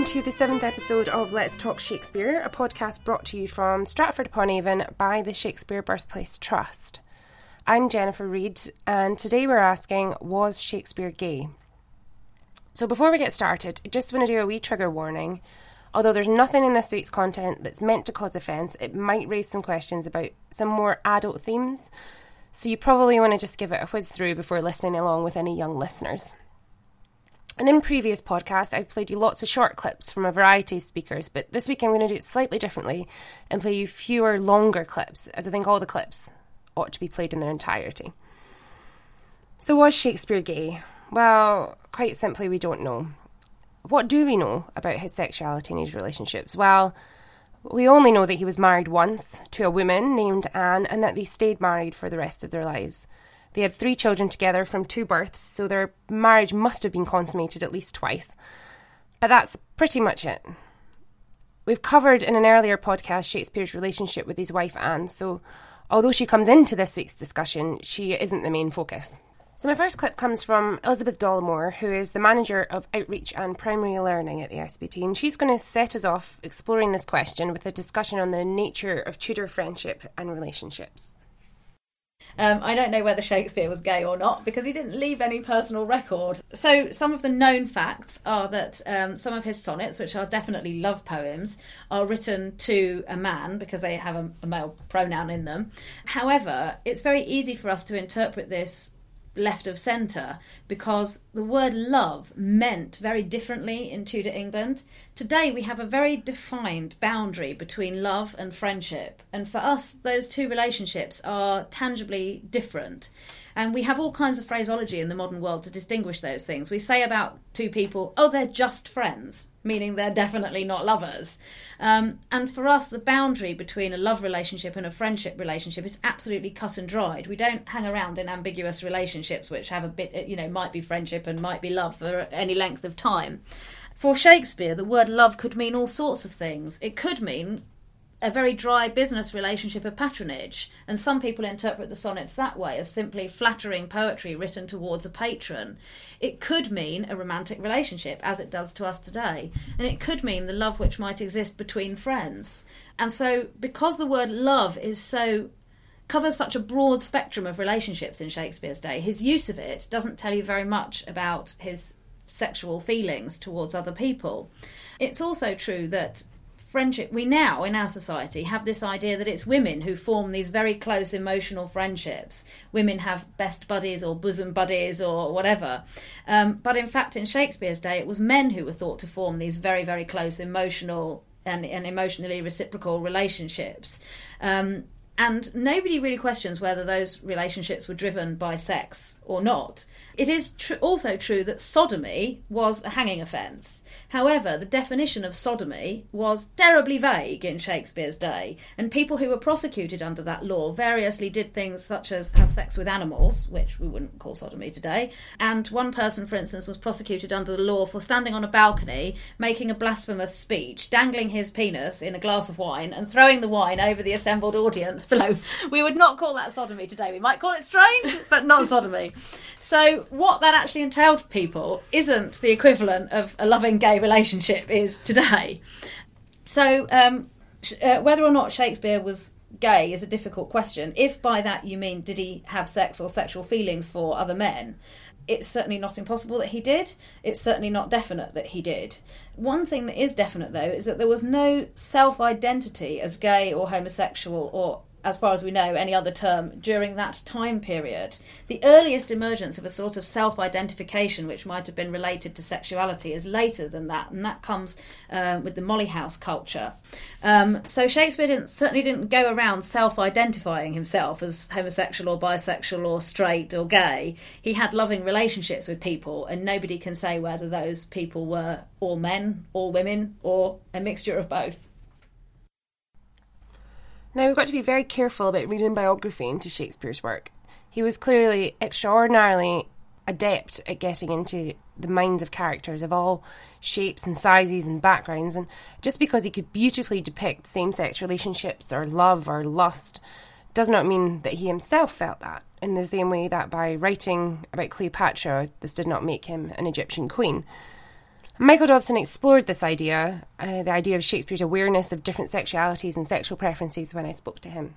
Welcome to the 7th episode of Let's Talk Shakespeare, a podcast brought to you from Stratford-upon-Avon by the Shakespeare Birthplace Trust. I'm Jennifer Reid, and today we're asking, was Shakespeare gay? So before we get started, I just want to do a wee trigger warning. Although there's nothing in this week's content that's meant to cause offence, it might raise some questions about some more adult themes, so you probably want to just give it a whiz through before listening along with any young listeners. And in previous podcasts, I've played you lots of short clips from a variety of speakers, but this week I'm going to do it slightly differently and play you fewer longer clips, as I think all the clips ought to be played in their entirety. So was Shakespeare gay? Well, quite simply, we don't know. What do we know about his sexuality and his relationships? Well, we only know that he was married once to a woman named Anne and that they stayed married for the rest of their lives. They had 3 children together from 2 births, so their marriage must have been consummated at least twice. But that's pretty much it. We've covered in an earlier podcast Shakespeare's relationship with his wife Anne, so although she comes into this week's discussion, she isn't the main focus. So my first clip comes from Elizabeth Dollimore, who is the Manager of Outreach and Primary Learning at the SBT, and she's going to set us off exploring this question with a discussion on the nature of Tudor friendship and relationships. I don't know whether Shakespeare was gay or not because he didn't leave any personal record. So some of the known facts are that some of his sonnets, which are definitely love poems, are written to a man because they have a male pronoun in them. However, it's very easy for us to interpret this left of centre because the word love meant very differently in Tudor England. Today we have a very defined boundary between love and friendship, and for us those two relationships are tangibly different, and we have all kinds of phraseology in the modern world to distinguish those things. We say about 2 people, oh, they're just friends, meaning they're definitely not lovers. And for us, the boundary between a love relationship and a friendship relationship is absolutely cut and dried. We don't hang around in ambiguous relationships which have a bit, might be friendship and might be love for any length of time. For Shakespeare, the word love could mean all sorts of things. It could mean a very dry business relationship of patronage, and some people interpret the sonnets that way, as simply flattering poetry written towards a patron. It could mean a romantic relationship, as it does to us today, and it could mean the love which might exist between friends. And so, because the word love covers such a broad spectrum of relationships in Shakespeare's day, his use of it doesn't tell you very much about his sexual feelings towards other people. It's also true that friendship, we now in our society have this idea that it's women who form these very close emotional friendships. Women have best buddies or bosom buddies or whatever. But in fact, in Shakespeare's day, it was men who were thought to form these very, very close emotional and emotionally reciprocal relationships. And nobody really questions whether those relationships were driven by sex or not. It is also true that sodomy was a hanging offence. However, the definition of sodomy was terribly vague in Shakespeare's day, and people who were prosecuted under that law variously did things such as have sex with animals, which we wouldn't call sodomy today, and one person, for instance, was prosecuted under the law for standing on a balcony, making a blasphemous speech, dangling his penis in a glass of wine and throwing the wine over the assembled audience below. We would not call that sodomy today. We might call it strange, but not sodomy. So what that actually entailed for people isn't the equivalent of a loving gay relationship is today. So whether or not Shakespeare was gay is a difficult question. If by that you mean did he have sex or sexual feelings for other men, it's certainly not impossible that he did. It's certainly not definite that he did. One thing that is definite, though, is that there was no self-identity as gay or homosexual or, as far as we know, any other term during that time period. The earliest emergence of a sort of self-identification which might have been related to sexuality is later than that, and that comes with the Molly House culture. So Shakespeare certainly didn't go around self-identifying himself as homosexual or bisexual or straight or gay. He had loving relationships with people, and nobody can say whether those people were all men, all women, or a mixture of both. Now, we've got to be very careful about reading biography into Shakespeare's work. He was clearly extraordinarily adept at getting into the minds of characters of all shapes and sizes and backgrounds, and just because he could beautifully depict same-sex relationships or love or lust does not mean that he himself felt that, in the same way that by writing about Cleopatra, this did not make him an Egyptian queen. Michael Dobson explored this idea, the idea of Shakespeare's awareness of different sexualities and sexual preferences when I spoke to him.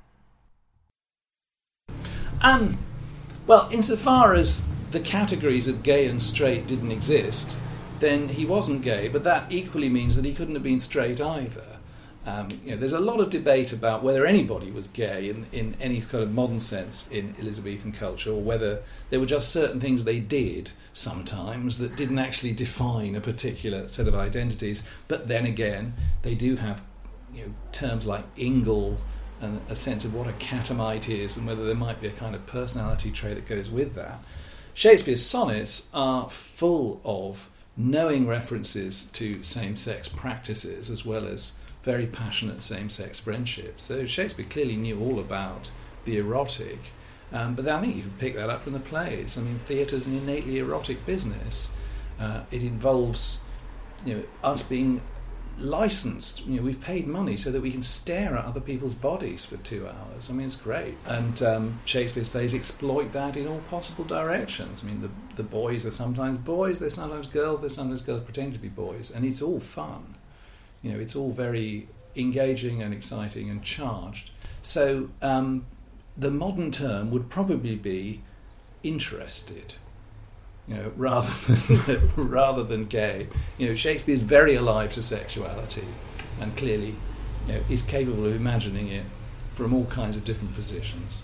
Well, insofar as the categories of gay and straight didn't exist, then he wasn't gay, but that equally means that he couldn't have been straight either. There's a lot of debate about whether anybody was gay in any kind of modern sense in Elizabethan culture, or whether there were just certain things they did sometimes that didn't actually define a particular set of identities. But then again, they do have terms like ingle and a sense of what a catamite is, and whether there might be a kind of personality trait that goes with that. Shakespeare's sonnets are full of knowing references to same-sex practices as well as very passionate same-sex friendships. So Shakespeare clearly knew all about the erotic, but I think you can pick that up from the plays. I mean, theatre's an innately erotic business. It involves us being licensed. We've paid money so that we can stare at other people's bodies for 2 hours. I mean, it's great. And Shakespeare's plays exploit that in all possible directions. I mean, the boys are sometimes boys, they're sometimes girls pretending to be boys, and it's all fun. It's all very engaging and exciting and charged. So the modern term would probably be interested, rather than gay. Shakespeare's very alive to sexuality, and clearly, is capable of imagining it from all kinds of different positions.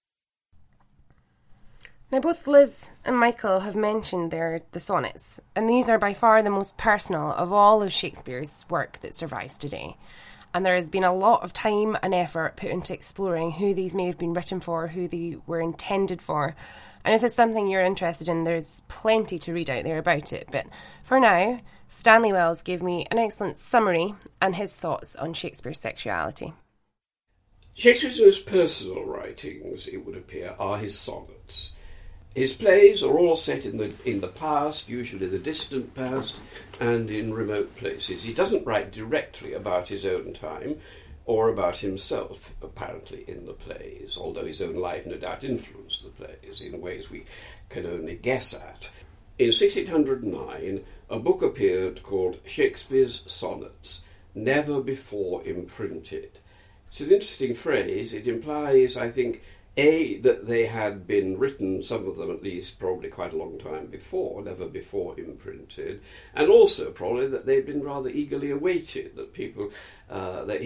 Now, both Liz and Michael have mentioned the sonnets, and these are by far the most personal of all of Shakespeare's work that survives today. And there has been a lot of time and effort put into exploring who these may have been written for, who they were intended for. And if it's something you're interested in, there's plenty to read out there about it. But for now, Stanley Wells gave me an excellent summary and his thoughts on Shakespeare's sexuality. Shakespeare's most personal writings, it would appear, are his sonnets. His plays are all set in the past, usually the distant past, and in remote places. He doesn't write directly about his own time or about himself, apparently, in the plays, although his own life no doubt influenced the plays in ways we can only guess at. In 1609, a book appeared called Shakespeare's Sonnets, never before imprinted. It's an interesting phrase. It implies, I think, that they had been written, some of them at least, probably quite a long time before, never before imprinted, and also probably that they'd been rather eagerly awaited, that people, that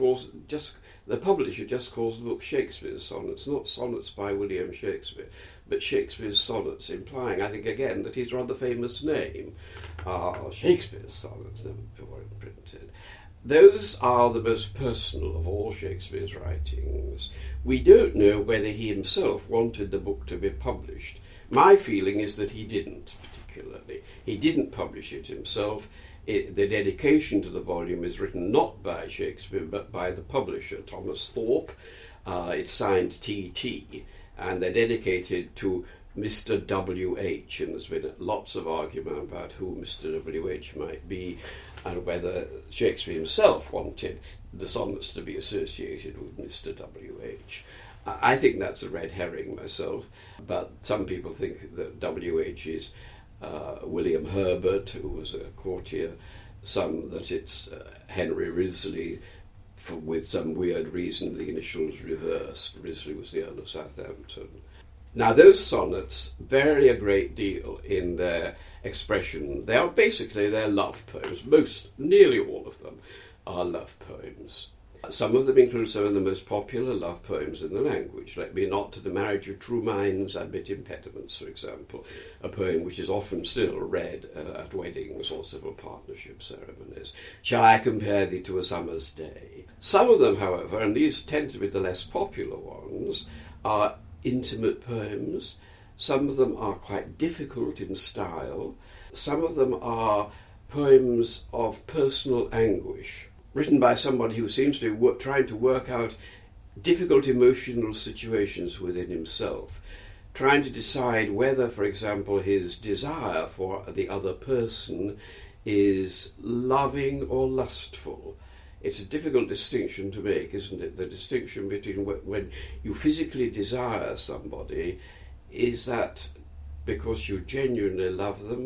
the publisher just calls the book Shakespeare's Sonnets, not Sonnets by William Shakespeare, but Shakespeare's Sonnets, implying, I think, again, that his rather famous name, Shakespeare's Sonnets, never before imprinted. Those are the most personal of all Shakespeare's writings. We don't know whether he himself wanted the book to be published. My feeling is that he didn't, particularly. He didn't publish it himself. The dedication to the volume is written not by Shakespeare, but by the publisher, Thomas Thorpe. It's signed T.T., and they're dedicated to Mr. W.H., and there's been lots of argument about who Mr. W.H. might be, and whether Shakespeare himself wanted the sonnets to be associated with Mr. W.H. I think that's a red herring myself, but some people think that W.H. is William Herbert, who was a courtier, some that it's Henry Wriothesley, with some weird reason the initials reversed. Wriothesley was the Earl of Southampton. Now, those sonnets vary a great deal in their expression. They're love poems. Nearly all of them are love poems. Some of them include some of the most popular love poems in the language, like Be Not to the Marriage of True Minds, Admit Impediments, for example, a poem which is often still read at weddings or civil partnership ceremonies. Shall I compare thee to a summer's day? Some of them, however, and these tend to be the less popular ones, are intimate poems. Some of them are quite difficult in style. Some of them are poems of personal anguish, written by somebody who seems to be trying to work out difficult emotional situations within himself, trying to decide whether, for example, his desire for the other person is loving or lustful. It's a difficult distinction to make, isn't it? The distinction between when you physically desire somebody, is that because you genuinely love them,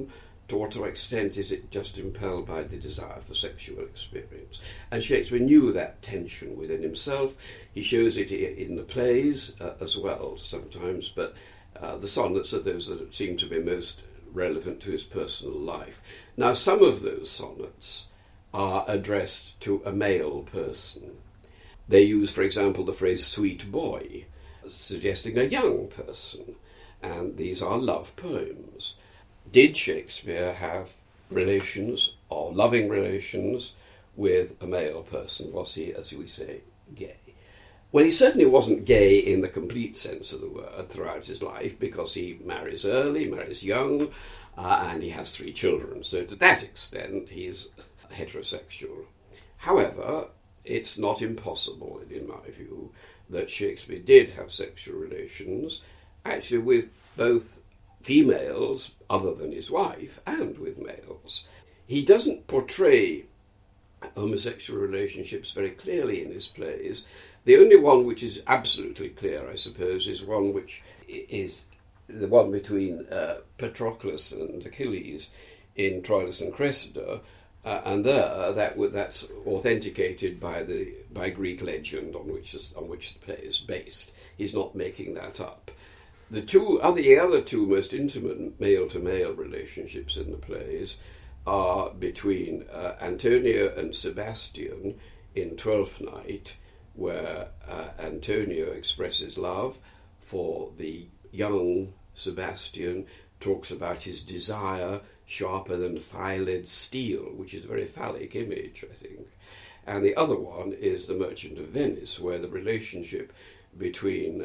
to what extent is it just impelled by the desire for sexual experience? And Shakespeare knew that tension within himself. He shows it in the plays as well sometimes, but the sonnets are those that seem to be most relevant to his personal life. Now, some of those sonnets are addressed to a male person. They use, for example, the phrase sweet boy, suggesting a young person, and these are love poems. Did Shakespeare have relations, or loving relations, with a male person? Was he, as we say, gay? Well, he certainly wasn't gay in the complete sense of the word throughout his life, because he marries early, marries young, and he has 3 children. So to that extent, he's heterosexual. However, it's not impossible, in my view, that Shakespeare did have sexual relations, actually with both females, other than his wife, and with males. He doesn't portray homosexual relationships very clearly in his plays. The only one which is absolutely clear, I suppose, is one which is the one between Patroclus and Achilles in Troilus and Cressida, and that's authenticated by Greek legend on which the play is based. He's not making that up. The other two most intimate male-to-male relationships in the plays are between Antonio and Sebastian in Twelfth Night, where Antonio expresses love for the young Sebastian, talks about his desire sharper than filed steel, which is a very phallic image, I think. And the other one is The Merchant of Venice, where the relationship between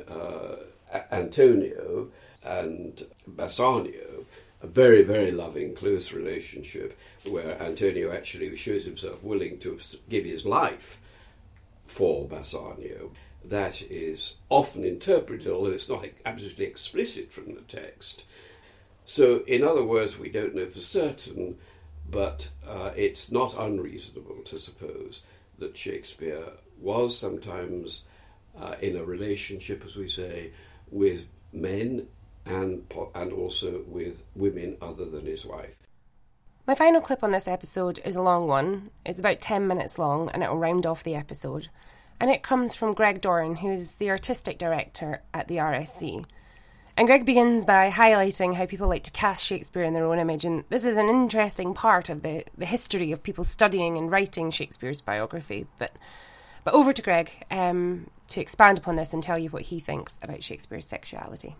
Antonio and Bassanio, a very, very loving, close relationship, where Antonio actually shows himself willing to give his life for Bassanio. That is often interpreted, although it's not absolutely explicit from the text. So, in other words, we don't know for certain, but it's not unreasonable to suppose that Shakespeare was sometimes in a relationship, as we say, with men and also with women other than his wife. My final clip on this episode is a long one. It's about 10 minutes long, and it will round off the episode. And it comes from Greg Doran, who is the artistic director at the RSC. And Greg begins by highlighting how people like to cast Shakespeare in their own image, and this is an interesting part of the history of people studying and writing Shakespeare's biography. But over to Greg to expand upon this and tell you what he thinks about Shakespeare's sexuality.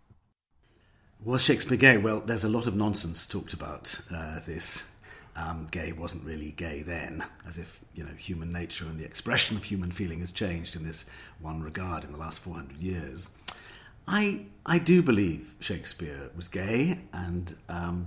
Was Shakespeare gay? Well, there's a lot of nonsense talked about this. Gay wasn't really gay then, as if, human nature and the expression of human feeling has changed in this one regard in the last 400 years. I do believe Shakespeare was gay, and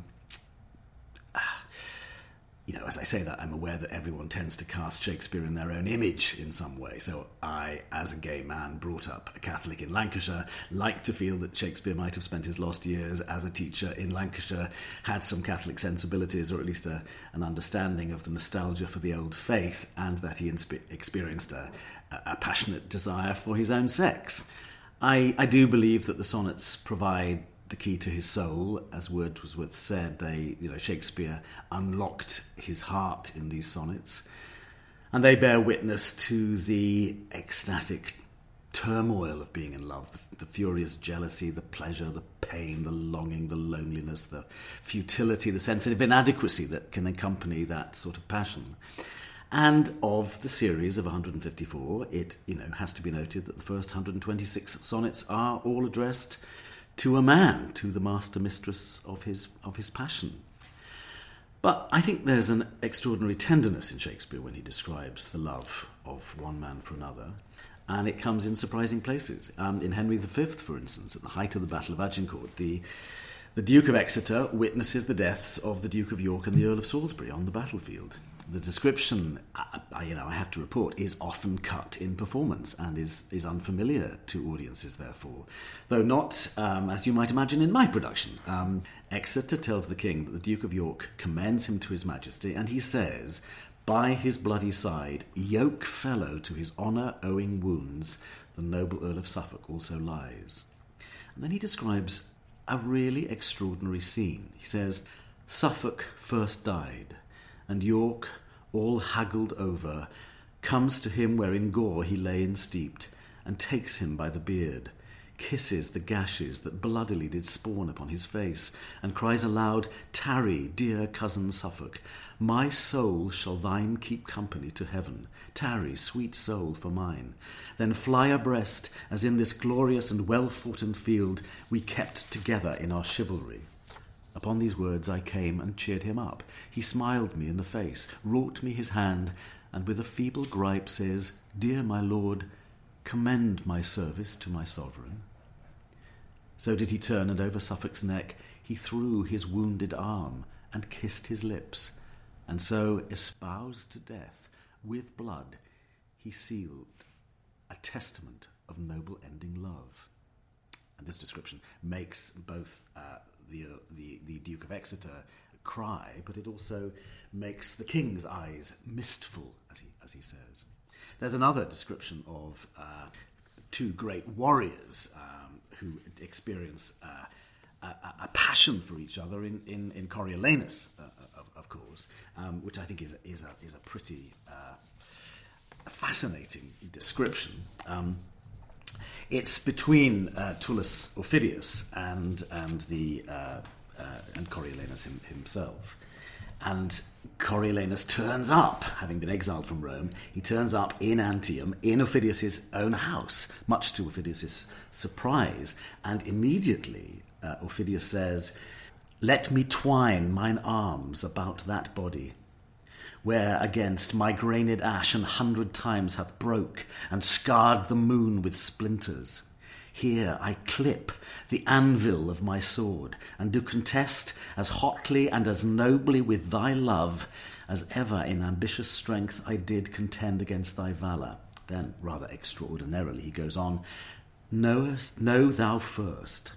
as I say that, I'm aware that everyone tends to cast Shakespeare in their own image in some way. So I, as a gay man brought up a Catholic in Lancashire, like to feel that Shakespeare might have spent his lost years as a teacher in Lancashire, had some Catholic sensibilities, or at least an understanding of the nostalgia for the old faith, and that he experienced a passionate desire for his own sex. I do believe that the sonnets provide the key to his soul. As Wordsworth said, Shakespeare unlocked his heart in these sonnets, and they bear witness to the ecstatic turmoil of being in love, the furious jealousy, the pleasure, the pain, the longing, the loneliness, the futility, the sense of inadequacy that can accompany that sort of passion. And of the series of 154, it has to be noted that the first 126 sonnets are all addressed to a man, to the master-mistress of his passion. But I think there's an extraordinary tenderness in Shakespeare when he describes the love of one man for another, and it comes in surprising places. In Henry V, for instance, at the height of the Battle of Agincourt, the Duke of Exeter witnesses the deaths of the Duke of York and the Earl of Salisbury on the battlefield. The description, I have to report, is often cut in performance and is unfamiliar to audiences, therefore. Though not, as you might imagine, in my production. Exeter tells the king that the Duke of York commends him to his majesty, and he says, "By his bloody side, yoke fellow to his honour owing wounds, the noble Earl of Suffolk also lies." And then he describes a really extraordinary scene. He says, Suffolk first died, and York, all haggled over, comes to him where in gore he lay ensteeped, and takes him by the beard, kisses the gashes that bloodily did spawn upon his face, and cries aloud, Tarry, dear cousin Suffolk, my soul shall thine keep company to heaven. Tarry, sweet soul, for mine. Then fly abreast, as in this glorious and well-foughten field we kept together in our chivalry. Upon these words I came and cheered him up. He smiled me in the face, wrought me his hand, and with a feeble gripe says, Dear my lord, commend my service to my sovereign. So did he turn, and over Suffolk's neck he threw his wounded arm, and kissed his lips, and so, espoused to death, with blood, he sealed a testament of noble ending love. And this description makes both the Duke of Exeter cry, but it also makes the king's eyes mistful, as he says. There's another description of two great warriors who experience a passion for each other in Coriolanus, of course, which I think is a pretty fascinating description. It's between Tullus Aufidius and Coriolanus himself. And Coriolanus turns up, having been exiled from Rome, he turns up in Antium, in Aufidius' own house, much to Aufidius' surprise. And immediately Aufidius says, Let me twine mine arms about that body, where against my grained ash 100 times hath broke, and scarred the moon with splinters. Here I clip the anvil of my sword, and do contest as hotly and as nobly with thy love as ever in ambitious strength I did contend against thy valour. Then, rather extraordinarily, he goes on, Know thou first,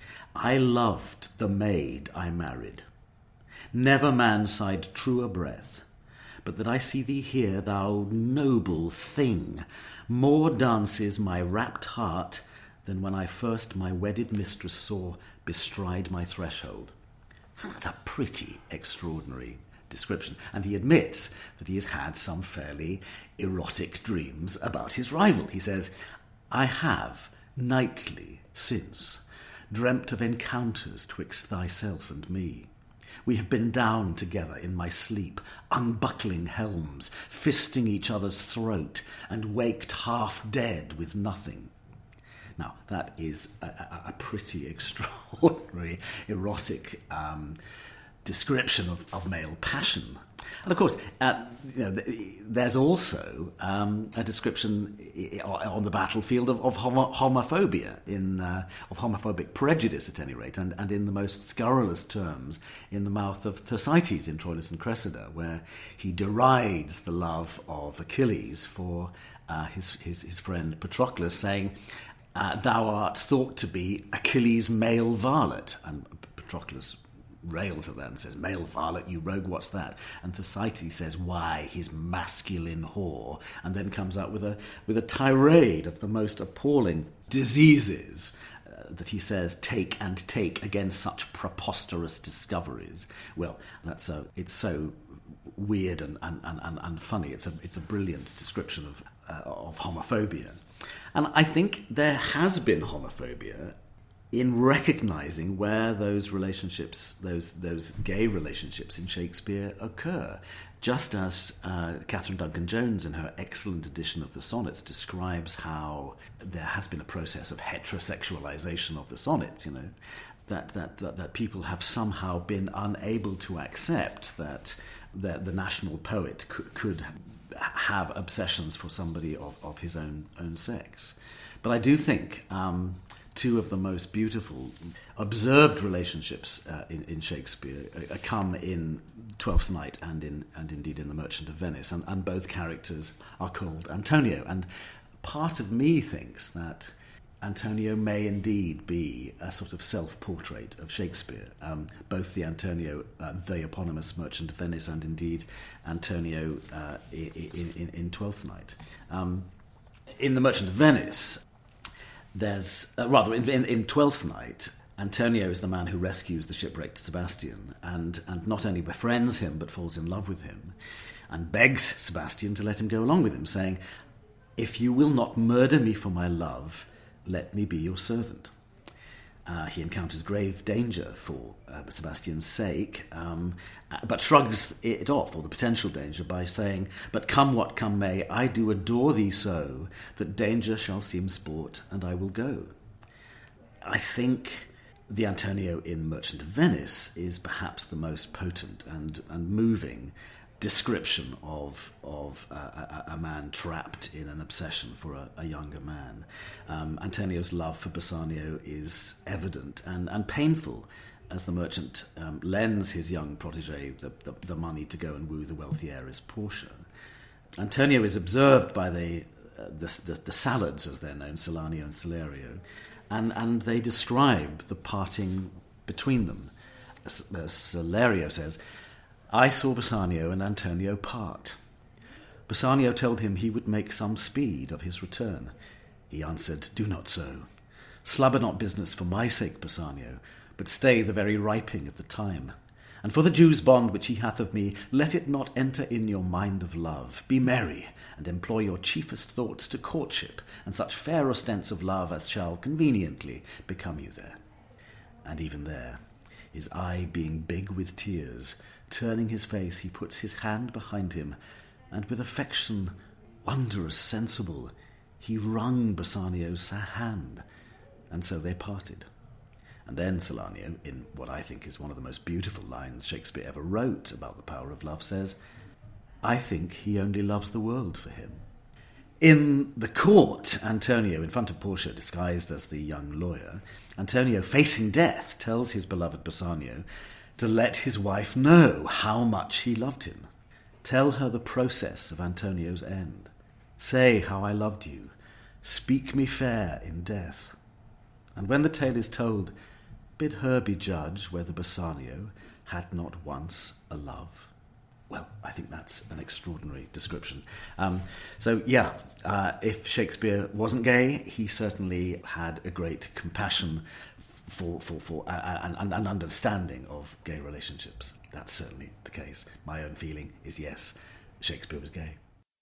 I loved the maid I married. Never man sighed truer breath, but that I see thee here, thou noble thing, more dances my rapt heart than when I first my wedded mistress saw bestride my threshold. That's a pretty extraordinary description, and he admits that he has had some fairly erotic dreams about his rival. He says, I have nightly since dreamt of encounters twixt thyself and me. We have been down together in my sleep, unbuckling helms, fisting each other's throat, and waked half dead with nothing. Now, that is a pretty extraordinary, erotic description of male passion. And of course, there's also a description on the battlefield of homophobia, of homophobic prejudice at any rate, and in the most scurrilous terms in the mouth of Thersites in Troilus and Cressida, where he derides the love of Achilles for his friend Patroclus, saying, thou art thought to be Achilles' male varlet. And Patroclus rails at that and says, male varlet, you rogue, what's that? And Thersites says, why, his masculine whore, and then comes out with a tirade of the most appalling diseases that he says take against such preposterous discoveries. Well, it's so weird and funny. It's a brilliant description of homophobia. And I think there has been homophobia in recognising where those relationships, those gay relationships in Shakespeare occur. Just as Catherine Duncan-Jones, in her excellent edition of the sonnets, describes how there has been a process of heterosexualisation of the sonnets, that people have somehow been unable to accept that the national poet could have obsessions for somebody of his own sex. But I do think two of the most beautiful observed relationships in Shakespeare come in Twelfth Night and indeed in The Merchant of Venice, and both characters are called Antonio. And part of me thinks that Antonio may indeed be a sort of self-portrait of Shakespeare, both the Antonio, the eponymous Merchant of Venice, and indeed Antonio in Twelfth Night. In The Merchant of Venice, there's in Twelfth Night, Antonio is the man who rescues the shipwrecked Sebastian and not only befriends him but falls in love with him and begs Sebastian to let him go along with him, saying, "If you will not murder me for my love, let me be your servant." He encounters grave danger for Sebastian's sake, but shrugs it off, or the potential danger, by saying, "But come what come may, I do adore thee so, that danger shall seem sport, and I will go." I think the Antonio in Merchant of Venice is perhaps the most potent and moving description of a man trapped in an obsession for a younger man. Antonio's love for Bassanio is evident and painful as the merchant lends his young protege the money to go and woo the wealthy heiress Portia. Antonio is observed by the Salads, as they're known, Salanio and Salerio, and they describe the parting between them. Salerio says, "I saw Bassanio and Antonio part. Bassanio told him he would make some speed of his return. He answered, 'Do not so. Slubber not business for my sake, Bassanio, but stay the very riping of the time. And for the Jew's bond which he hath of me, let it not enter in your mind of love. Be merry, and employ your chiefest thoughts to courtship, and such fair ostents of love as shall conveniently become you there.' And even there, his eye being big with tears, turning his face, he puts his hand behind him, and with affection wondrous sensible, he wrung Bassanio's hand, and so they parted." And then Salanio, in what I think is one of the most beautiful lines Shakespeare ever wrote about the power of love, says, "I think he only loves the world for him." In the court, Antonio, in front of Portia, disguised as the young lawyer, Antonio, facing death, tells his beloved Bassanio to let his wife know how much he loved him. "Tell her the process of Antonio's end. Say how I loved you. Speak me fair in death. And when the tale is told, bid her be judge whether Bassanio had not once a love." Well, I think that's an extraordinary description. If Shakespeare wasn't gay, he certainly had a great compassion for an understanding of gay relationships. That's certainly the case. My own feeling is yes, Shakespeare was gay.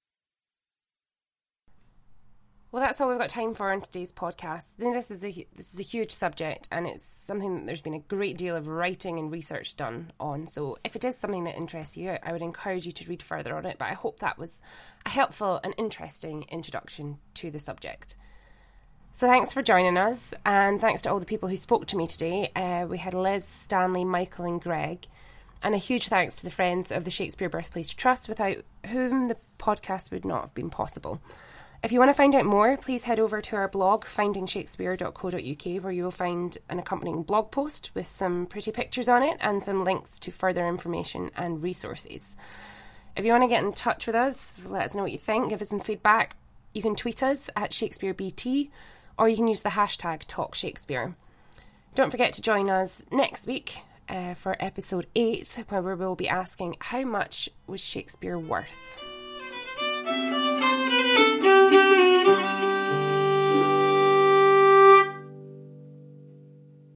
Well, that's all we've got time for on today's podcast. I think this is a huge subject, and it's something that there's been a great deal of writing and research done on. So if it is something that interests you, I would encourage you to read further on it. But I hope that was a helpful and interesting introduction to the subject. So thanks for joining us, and thanks to all the people who spoke to me today. We had Liz, Stanley, Michael and Greg. And a huge thanks to the friends of the Shakespeare Birthplace Trust, without whom the podcast would not have been possible. If you want to find out more, please head over to our blog, findingshakespeare.co.uk, where you will find an accompanying blog post with some pretty pictures on it and some links to further information and resources. If you want to get in touch with us, let us know what you think, give us some feedback, you can tweet us at ShakespeareBT, or you can use the hashtag TalkShakespeare. Don't forget to join us next week for episode 8, where we will be asking, how much was Shakespeare worth?